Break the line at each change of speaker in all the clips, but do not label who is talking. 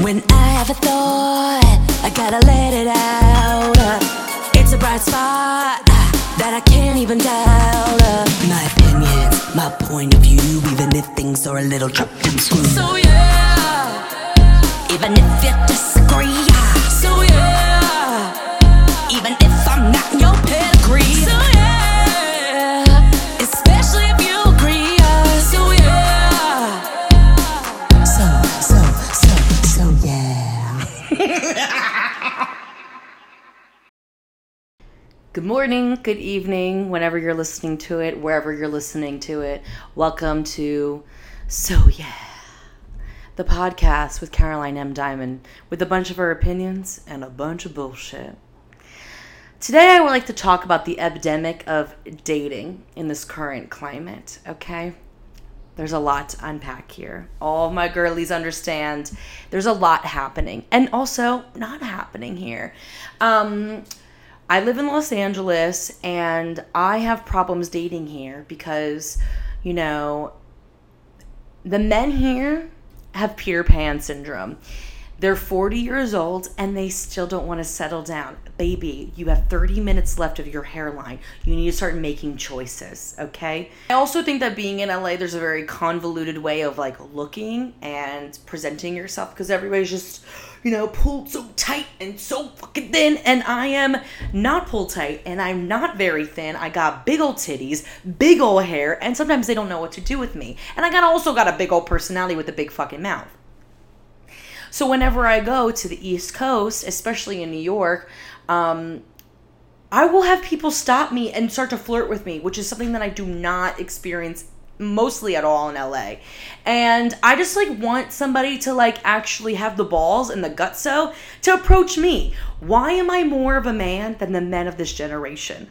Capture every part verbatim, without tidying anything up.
When I have a thought, I gotta let it out. uh, It's a bright spot uh, that I can't even doubt. uh, My opinions, my point of view, even if things are a little chopped and screwed. So yeah, even if you disagree. uh, So yeah, even if I'm not in your pedigree. So yeah, especially if you agree. uh, So yeah, so, so, so, so yeah.
Good morning, good evening, whenever you're listening to it, wherever you're listening to it. Welcome to So Yeah, the podcast with Caroline M. Diamond, with a bunch of her opinions and a bunch of bullshit. Today I would like to talk about the epidemic of dating in this current climate, okay? There's a lot to unpack here. All of my girlies understand there's a lot happening and also not happening here. Um... I live in Los Angeles and I have problems dating here because, you know, the men here have Peter Pan syndrome. They're forty years old and they still don't want to settle down. Baby, you have thirty minutes left of your hairline. You need to start making choices, okay? I also think that being in L A, there's a very convoluted way of like looking and presenting yourself because everybody's just, you know, pulled so tight and so fucking thin. And I am not pulled tight and I'm not very thin. I got big old titties, big old hair, and sometimes they don't know what to do with me. And I got also got a big old personality with a big fucking mouth. So whenever I go to the East Coast, especially in New York, um, I will have people stop me and start to flirt with me, which is something that I do not experience mostly at all in L A. And I just like want somebody to like actually have the balls and the gutso to approach me. Why am I more of a man than the men of this generation?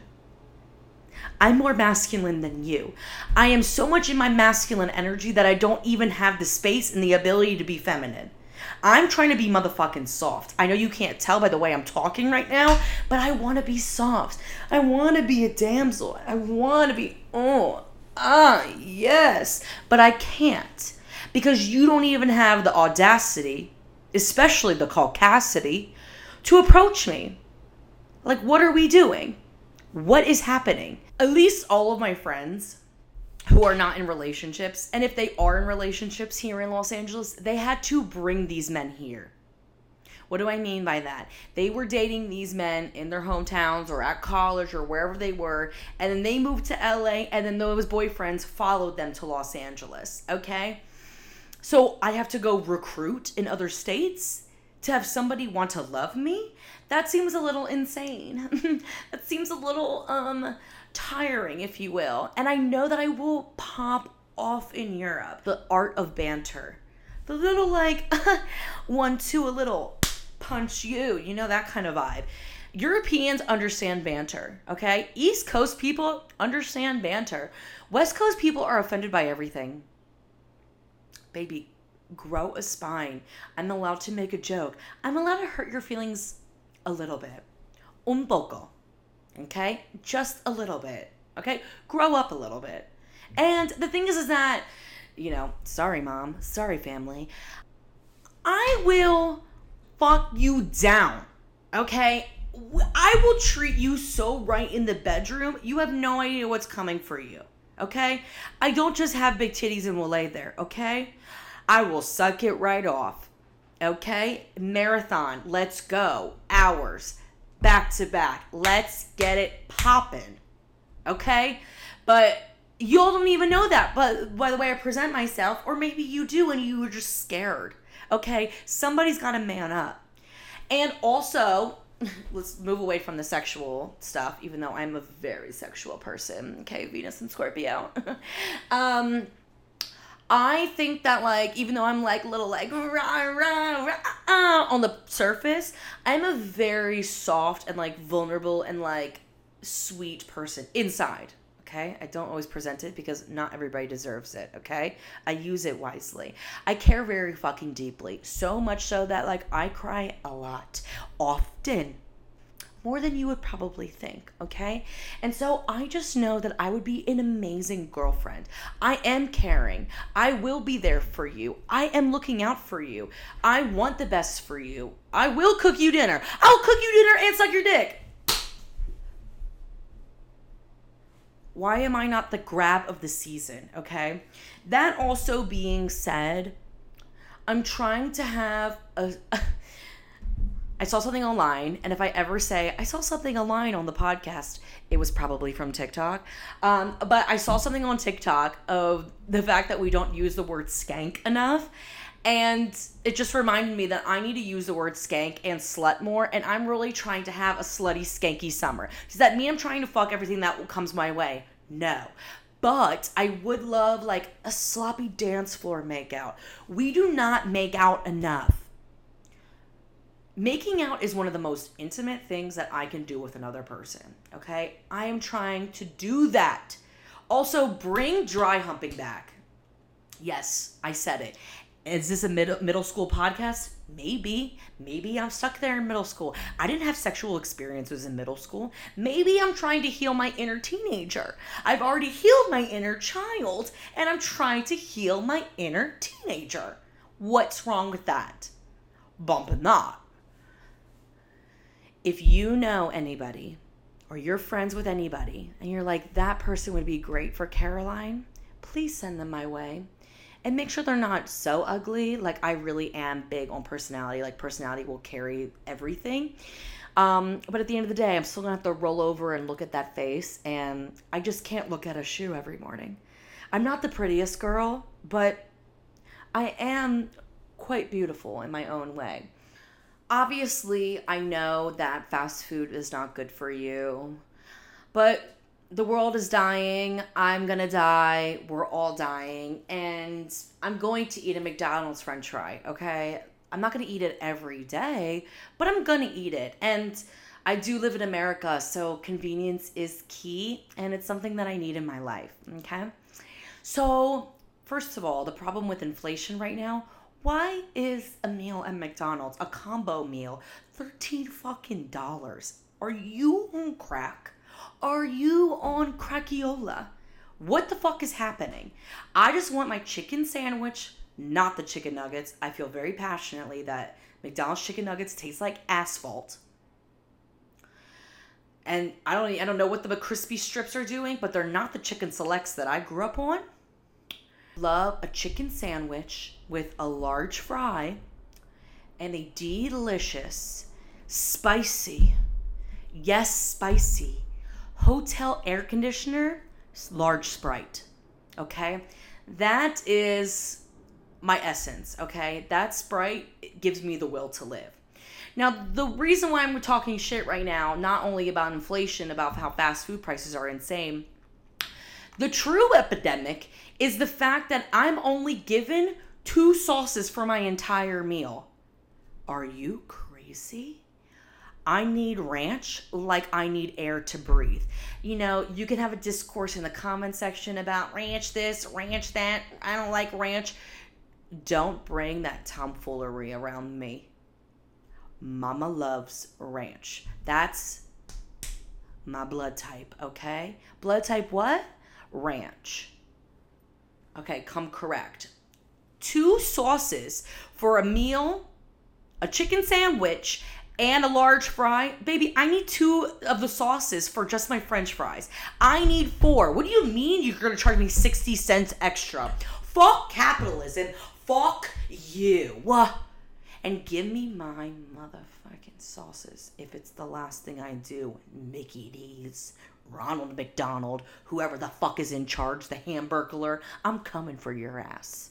I'm more masculine than you. I am so much in my masculine energy that I don't even have the space and the ability to be feminine. I'm trying to be motherfucking soft. I know you can't tell by the way I'm talking right now, but I want to be soft. I want to be a damsel. I want to be, oh, ah, yes. But I can't because you don't even have the audacity, especially the caucasity, to approach me. Like, what are we doing? What is happening? At least all of my friends who are not in relationships, and if they are in relationships here in Los Angeles, they had to bring these men here. What do I mean by that? They were dating these men in their hometowns or at college or wherever they were, and then they moved to L A, and then those boyfriends followed them to Los Angeles, okay? So I have to go recruit in other states to have somebody want to love me? That seems a little insane. That seems a little, um... tiring, if you will. And I know that I will pop off in Europe. The art of banter. The little like one, two, a little punch you. You know, that kind of vibe. Europeans understand banter, okay? East Coast people understand banter. West Coast people are offended by everything. Baby, grow a spine. I'm allowed to make a joke. I'm allowed to hurt your feelings a little bit. Un poco. Okay? Just a little bit. Okay? Grow up a little bit. And the thing is, is that, you know, sorry, mom. Sorry, family. I will fuck you down. Okay? I will treat you so right in the bedroom. You have no idea what's coming for you. Okay? I don't just have big titties and will lay there. Okay? I will suck it right off. Okay? Marathon. Let's go. Hours. Back to back. Let's get it poppin'. Okay? But y'all don't even know that. But by the way I present myself, or maybe you do and you were just scared. Okay? Somebody's got to man up. And also, let's move away from the sexual stuff, even though I'm a very sexual person. Okay? Venus and Scorpio. um... I think that, like, even though I'm, like, a little, like, rah, rah, rah, uh, on the surface, I'm a very soft and, like, vulnerable and, like, sweet person inside, okay? I don't always present it because not everybody deserves it, okay? I use it wisely. I care very fucking deeply, so much so that, like, I cry a lot, often. more than you would probably think, okay? And so I just know that I would be an amazing girlfriend. I am caring. I will be there for you. I am looking out for you. I want the best for you. I will cook you dinner. I'll cook you dinner and suck your dick. Why am I not the grab of the season, okay? That also being said, I'm trying to have a... I saw something online, and if I ever say, I saw something online on the podcast, it was probably from TikTok. Um, but I saw something on TikTok of the fact that we don't use the word skank enough. And it just reminded me that I need to use the word skank and slut more. And I'm really trying to have a slutty, skanky summer. Does that mean I'm trying to fuck everything that comes my way? No. But I would love like a sloppy dance floor makeout. We do not make out enough. Making out is one of the most intimate things that I can do with another person, okay? I am trying to do that. Also, bring dry humping back. Yes, I said it. Is this a middle, middle school podcast? Maybe. Maybe I'm stuck there in middle school. I didn't have sexual experiences in middle school. Maybe I'm trying to heal my inner teenager. I've already healed my inner child, and I'm trying to heal my inner teenager. What's wrong with that? Bumping that. If you know anybody or you're friends with anybody and you're like, that person would be great for Caroline, please send them my way. And make sure they're not so ugly. Like, I really am big on personality. Like, personality will carry everything. Um, but at the end of the day, I'm still going to have to roll over and look at that face. And I just can't look at a shoe every morning. I'm not the prettiest girl, but I am quite beautiful in my own way. Obviously, I know that fast food is not good for you, but the world is dying. I'm gonna die. We're all dying. And I'm going to eat a McDonald's French fry, okay? I'm not gonna eat it every day, but I'm gonna eat it. And I do live in America, so convenience is key, and it's something that I need in my life, okay? So, first of all, the problem with inflation right now, why is a meal at McDonald's, a combo meal, thirteen fucking dollars? Are you on crack? Are you on crackiola? What the fuck is happening? I just want my chicken sandwich, not the chicken nuggets. I feel very passionately that McDonald's chicken nuggets taste like asphalt. And I don't I don't know what the crispy strips are doing, but they're not the chicken selects that I grew up on. Love a chicken sandwich with a large fry and a delicious, spicy, yes, spicy, hotel air conditioner, large Sprite, okay? That is my essence, okay? That Sprite gives me the will to live. Now, the reason why I'm talking shit right now, not only about inflation, about how fast food prices are insane, the true epidemic is the fact that I'm only given two sauces for my entire meal. Are you crazy? I need ranch like I need air to breathe. You know, you can have a discourse in the comment section about ranch this, ranch that. I don't like ranch. Don't bring that tomfoolery around me. Mama loves ranch. That's my blood type, okay? Blood type what? Ranch. Okay, come correct. Two sauces for a meal, a chicken sandwich, and a large fry. Baby, I need two of the sauces for just my French fries. I need four. What do you mean you're going to charge me sixty cents extra? Fuck capitalism. Fuck you. And give me my motherfucking sauces if it's the last thing I do. Mickey D's, Ronald McDonald, whoever the fuck is in charge, the Hamburglar, I'm coming for your ass.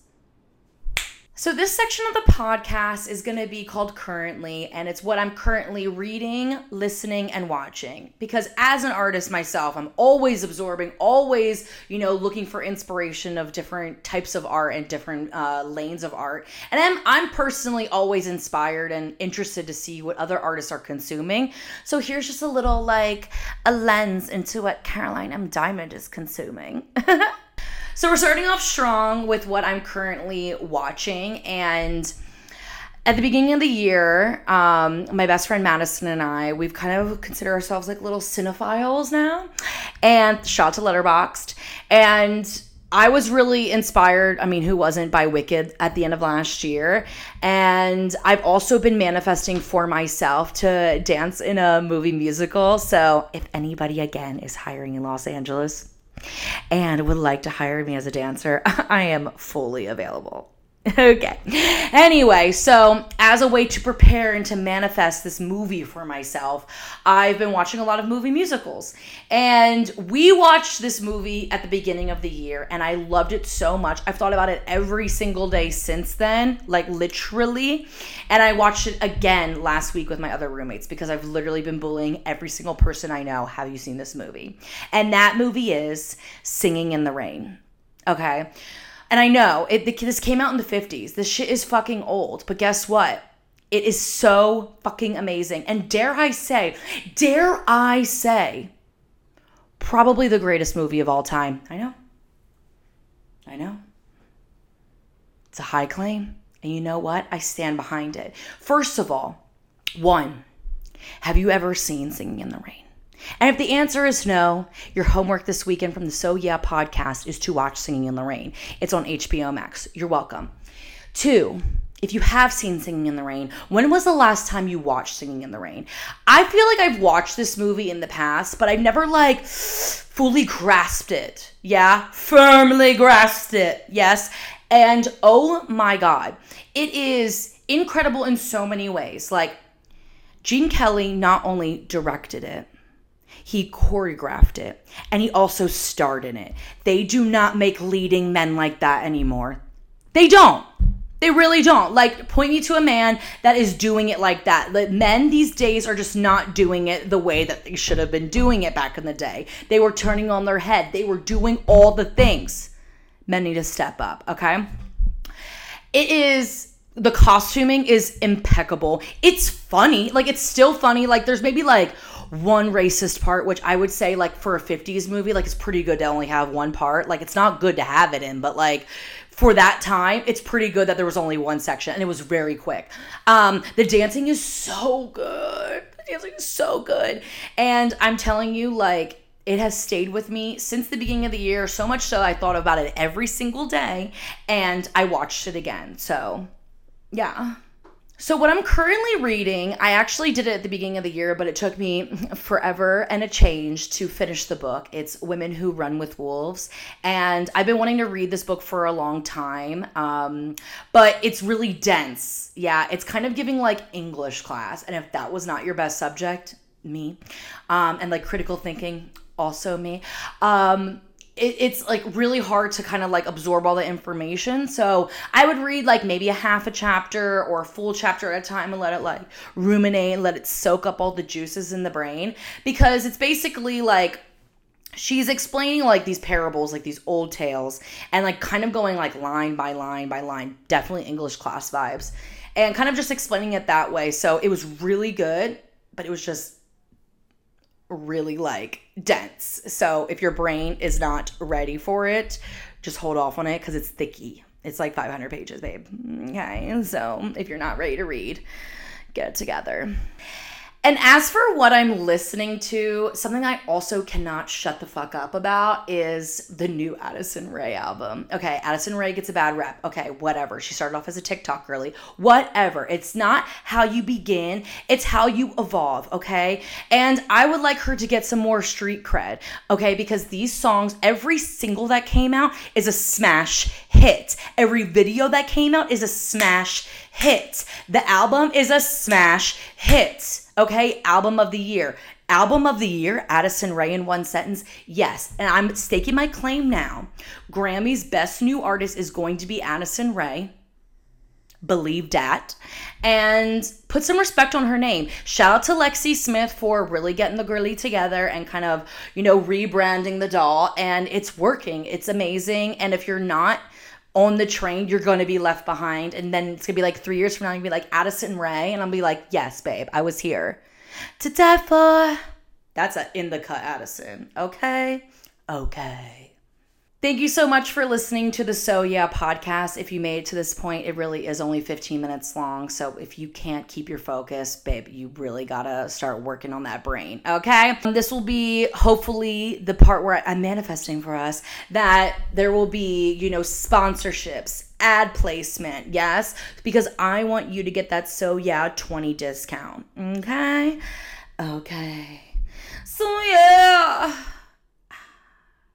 So this section of the podcast is going to be called Currently, and it's what I'm currently reading, listening, and watching. Because as an artist myself, I'm always absorbing, always, you know, looking for inspiration of different types of art and different uh, lanes of art. And I'm, I'm personally always inspired and interested to see what other artists are consuming. So here's just a little, like, a lens into what Caroline M. Diamond is consuming. So we're starting off strong with what I'm currently watching, and At the beginning of the year, um, my best friend Madison and I, we've kind of considered ourselves like little cinephiles now. And shout out to Letterboxd. And I was really inspired, I mean, who wasn't, by Wicked at the end of last year. And I've also been manifesting for myself to dance in a movie musical. So if anybody, again, is hiring in Los Angeles and would like to hire me as a dancer, I am fully available. Okay. Anyway, so as a way to prepare and to manifest this movie for myself, I've been watching a lot of movie musicals. And we watched this movie at the beginning of the year, and I loved it so much. I've thought about it every single day since then, like literally. And I watched it again last week with my other roommates because I've literally been bullying every single person I know. Have you seen this movie? And that movie is Singing in the Rain. Okay. And I know, it, this came out in the fifties. This shit is fucking old. But guess what? It is so fucking amazing. And dare I say, dare I say, probably the greatest movie of all time. I know. I know. It's a high claim. And you know what? I stand behind it. First of all, one, have you ever seen Singing in the Rain? And if the answer is no, your homework this weekend from the So Yeah podcast is to watch Singing in the Rain. It's on H B O Max. You're welcome. Two, if you have seen Singing in the Rain, when was the last time you watched Singing in the Rain? I feel like I've watched this movie in the past, but I've never like fully grasped it. Yeah, firmly grasped it. Yes. And oh my God, it is incredible in so many ways. Like, Gene Kelly not only directed it, he choreographed it, and he also starred in it. They do not make leading men like that anymore. They don't. They really don't. Like, point me to a man that is doing it like that. Like, men these days are just not doing it the way that they should have been doing it back in the day. They were turning on their head. They were doing all the things. Men need to step up, okay? It is... The costuming is impeccable. It's funny. Like, it's still funny. Like, there's maybe, like, one racist part, which I would say, like, for a fifties movie, like, it's pretty good to only have one part. Like, it's not good to have it in, but, like, for that time, it's pretty good that there was only one section, and it was very quick. Um, the dancing is so good. The dancing is so good. And I'm telling you, like, it has stayed with me since the beginning of the year, so much so I thought about it every single day, and I watched it again. So, yeah. So what I'm currently reading, I actually did it at the beginning of the year, but it took me forever and a change to finish the book. It's Women Who Run with Wolves. And I've been wanting to read this book for a long time, um, but it's really dense. Yeah, it's kind of giving like English class. And if that was not your best subject, me, um, and like critical thinking, also me, um, It, it's like really hard to kind of like absorb all the information. So I would read like maybe a half a chapter or a full chapter at a time and let it like ruminate, let it soak up all the juices in the brain, because it's basically like she's explaining like these parables, like these old tales, and like kind of going like line by line by line, definitely English class vibes, and kind of just explaining it that way. So it was really good, but it was just really like dense. So if your brain is not ready for it, just hold off on it because it's thicky. It's like five hundred pages, babe. Okay, so if you're not ready to read, get it together. And as for what I'm listening to, something I also cannot shut the fuck up about is the new Addison Rae album. Okay, Addison Rae gets a bad rep. Okay, whatever. She started off as a TikTok girly. Whatever. It's not how you begin. It's how you evolve, okay? And I would like her to get some more street cred, okay? Because these songs, every single that came out is a smash hit. Every video that came out is a smash hit. The album is a smash hit. Okay, album of the year. Album of the year, Addison Rae in one sentence. Yes, and I'm staking my claim now. Grammy's best new artist is going to be Addison Rae. Believe that. And put some respect on her name. Shout out to Lexi Smith for really getting the girly together and kind of, you know, rebranding the doll. And it's working. It's amazing. And if you're not on the train, you're going to be left behind. And then it's going to be like three years from now, you'll be like Addison Rae. And I'll be like, yes, babe, I was here. To die for. That's a in the cut Addison. Okay? Okay. Thank you so much for listening to the So Yeah podcast. If you made it to this point, it really is only fifteen minutes long. So if you can't keep your focus, babe, you really gotta start working on that brain, okay? This will be hopefully the part where I'm manifesting for us that there will be, you know, sponsorships, ad placement, yes? Because I want you to get that So Yeah twenty discount, okay? Okay. So